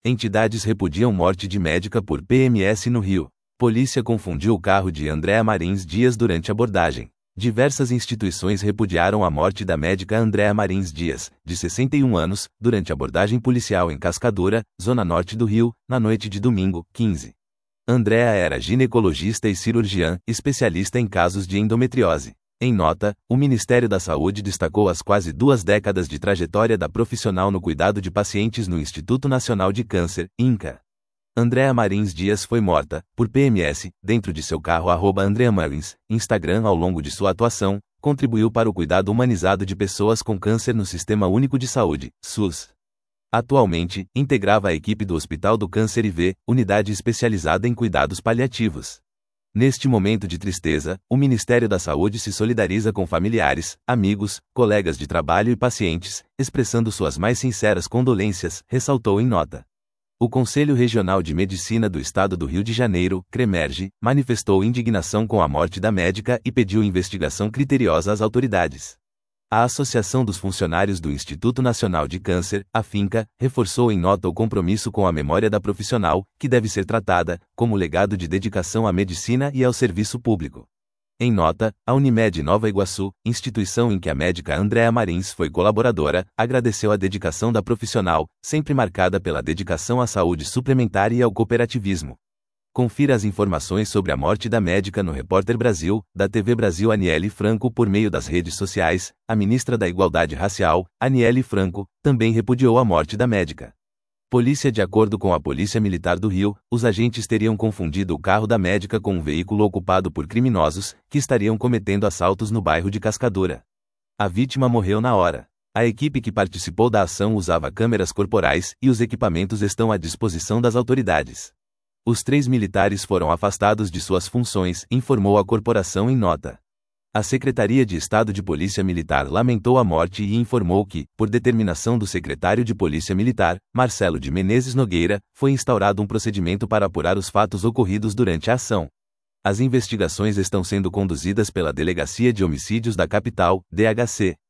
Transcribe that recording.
Entidades repudiam morte de médica por PMS no Rio. Polícia confundiu o carro de Andréa Marins Dias durante abordagem. Diversas instituições repudiaram a morte da médica Andréa Marins Dias, de 61 anos, durante abordagem policial em Cascadura, zona norte do Rio, na noite de domingo, 15. Andréa era ginecologista e cirurgiã, especialista em casos de endometriose. Em nota, o Ministério da Saúde destacou as quase 2 décadas de trajetória da profissional no cuidado de pacientes no Instituto Nacional de Câncer, INCA. Andréa Marins Dias foi morta, por PMS, dentro de seu carro @AndreaMarins, Instagram. Ao longo de sua atuação, contribuiu para o cuidado humanizado de pessoas com câncer no Sistema Único de Saúde, SUS. Atualmente, integrava a equipe do Hospital do Câncer IV, unidade especializada em cuidados paliativos. Neste momento de tristeza, o Ministério da Saúde se solidariza com familiares, amigos, colegas de trabalho e pacientes, expressando suas mais sinceras condolências, ressaltou em nota. O Conselho Regional de Medicina do Estado do Rio de Janeiro, CREMERGE, manifestou indignação com a morte da médica e pediu investigação criteriosa às autoridades. A Associação dos Funcionários do Instituto Nacional de Câncer, AFINCA, reforçou em nota o compromisso com a memória da profissional, que deve ser tratada como legado de dedicação à medicina e ao serviço público. Em nota, a Unimed Nova Iguaçu, instituição em que a médica Andréa Marins foi colaboradora, agradeceu a dedicação da profissional, sempre marcada pela dedicação à saúde suplementar e ao cooperativismo. Confira as informações sobre a morte da médica no Repórter Brasil, da TV Brasil. Aniele Franco. Por meio das redes sociais, a ministra da Igualdade Racial, Aniele Franco, também repudiou a morte da médica. Polícia. De acordo com a Polícia Militar do Rio, os agentes teriam confundido o carro da médica com um veículo ocupado por criminosos, que estariam cometendo assaltos no bairro de Cascadura. A vítima morreu na hora. A equipe que participou da ação usava câmeras corporais e os equipamentos estão à disposição das autoridades. Os 3 militares foram afastados de suas funções, informou a corporação em nota. A Secretaria de Estado de Polícia Militar lamentou a morte e informou que, por determinação do secretário de Polícia Militar, Marcelo de Menezes Nogueira, foi instaurado um procedimento para apurar os fatos ocorridos durante a ação. As investigações estão sendo conduzidas pela Delegacia de Homicídios da Capital, DHC.